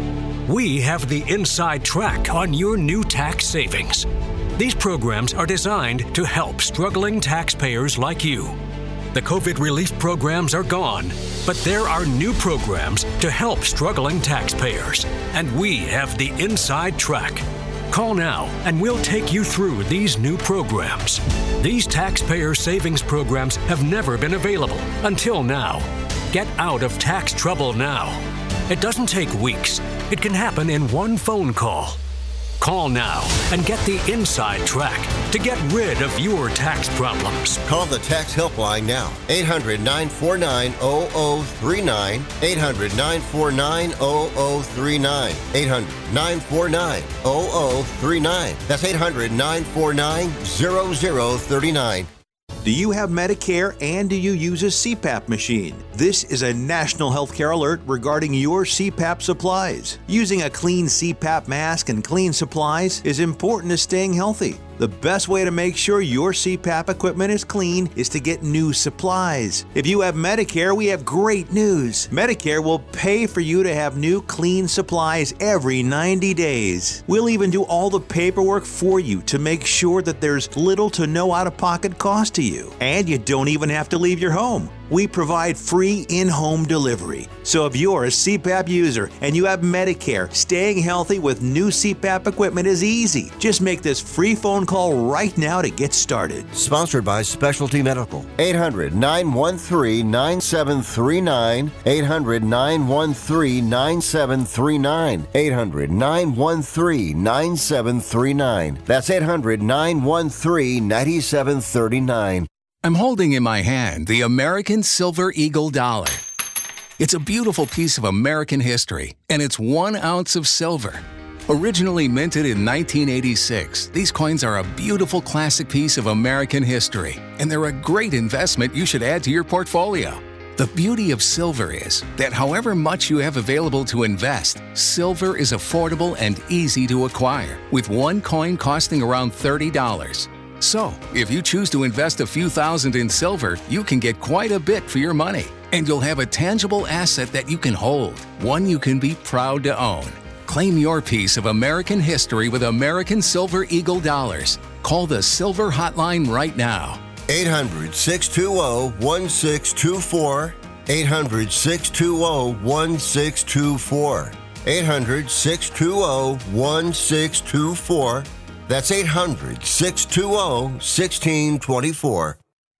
we have the inside track on your new tax savings. These programs are designed to help struggling taxpayers like you. The COVID relief programs are gone, but there are new programs to help struggling taxpayers, and we have the inside track. Call now and we'll take you through these new programs. These taxpayer savings programs have never been available until now. Get out of tax trouble now. It doesn't take weeks. It can happen in one phone call. Call now and get the inside track to get rid of your tax problems. Call the tax helpline now. eight hundred, nine four nine, zero zero three nine. eight hundred, nine four nine, zero zero three nine. eight hundred, nine four nine, zero zero three nine. That's eight hundred, nine four nine, zero zero three nine. Do you have Medicare and do you use a C PAP machine? This is a national healthcare alert regarding your C PAP supplies. Using a clean C PAP mask and clean supplies is important to staying healthy. The best way to make sure your C PAP equipment is clean is to get new supplies. If you have Medicare, we have great news. Medicare will pay for you to have new clean supplies every ninety days. We'll even do all the paperwork for you to make sure that there's little to no out-of-pocket cost to you. And you don't even have to leave your home. We provide free in-home delivery. So if you're a C PAP user and you have Medicare, staying healthy with new C PAP equipment is easy. Just make this free phone call right now to get started. Sponsored by Specialty Medical. eight hundred, nine one three, nine seven three nine. eight hundred, nine one three, nine seven three nine. eight hundred, nine one three, nine seven three nine. That's eight hundred, nine one three, nine seven three nine. I'm holding in my hand the American Silver Eagle Dollar. It's a beautiful piece of American history, and it's one ounce of silver. Originally minted in nineteen eighty-six, these coins are a beautiful classic piece of American history, and they're a great investment you should add to your portfolio. The beauty of silver is that however much you have available to invest, silver is affordable and easy to acquire, with one coin costing around thirty dollars. So, if you choose to invest a few thousand in silver, you can get quite a bit for your money. And you'll have a tangible asset that you can hold, one you can be proud to own. Claim your piece of American history with American Silver Eagle Dollars. Call the Silver Hotline right now. eight hundred, six two zero, one six two four. eight hundred, six two zero, one six two four. eight hundred, six two zero, one six two four. That's eight hundred, six two zero, one six two four.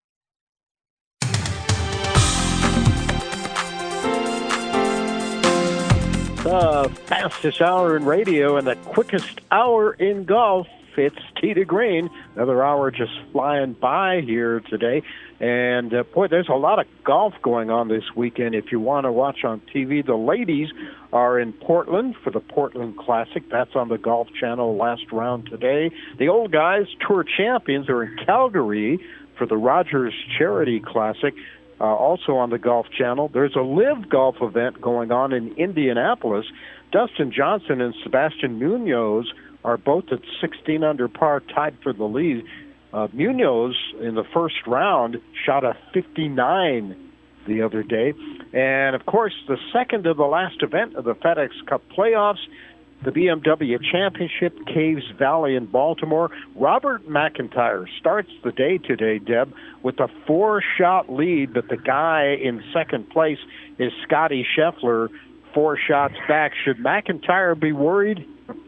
The fastest hour in radio and the quickest hour in golf. It's Tee to Green. Another hour just flying by here today. And, uh, boy, there's a lot of golf going on this weekend. If you want to watch on T V, the ladies are in Portland for the Portland Classic. That's on the Golf Channel last round today. The old guys, Tour champions, are in Calgary for the Rogers Charity Classic, uh, also on the Golf Channel. There's a live golf event going on in Indianapolis. Dustin Johnson and Sebastian Munoz are both at sixteen under par, tied for the lead. Uh, Munoz, in the first round, shot a fifty-nine the other day. And, of course, the second to the last event of the FedEx Cup playoffs, the B M W Championship, Caves Valley in Baltimore. Robert McIntyre starts the day today, Deb, with a four-shot lead, but the guy in second place is Scotty Scheffler, four shots back. Should McIntyre be worried?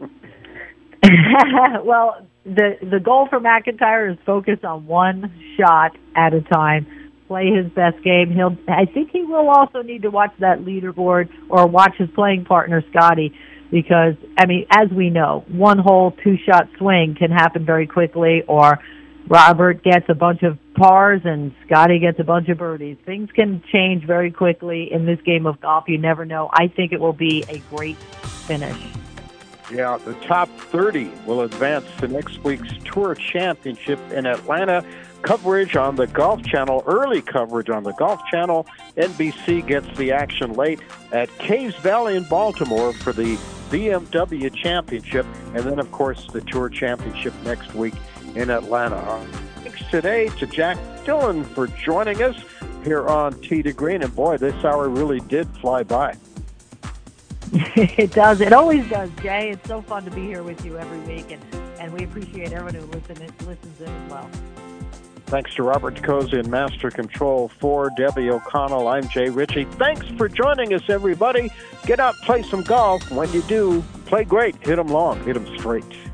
Well, the the goal for McIntyre is focus on one shot at a time, play his best game. He'll, I think he will also need to watch that leaderboard or watch his playing partner, Scotty, because, I mean, as we know, one hole, two-shot swing can happen very quickly, or Robert gets a bunch of pars and Scotty gets a bunch of birdies. Things can change very quickly in this game of golf. You never know. I think it will be a great finish. Yeah, the top thirty will advance to next week's Tour Championship in Atlanta. Coverage on the Golf Channel, early coverage on the Golf Channel. N B C gets the action late at Caves Valley in Baltimore for the B M W Championship, and then, of course, the Tour Championship next week in Atlanta. Thanks today to Jack Dillon for joining us here on Tee to Green, and boy, this hour really did fly by. It does. It always does, Jay. It's so fun to be here with you every week, and, and we appreciate everyone who listen, listens in as well. Thanks to Robert Cozy and Master Control. For Debbie O'Connell, I'm Jay Ritchie. Thanks for joining us, everybody. Get out, play some golf. When you do, play great. Hit them long. Hit them straight.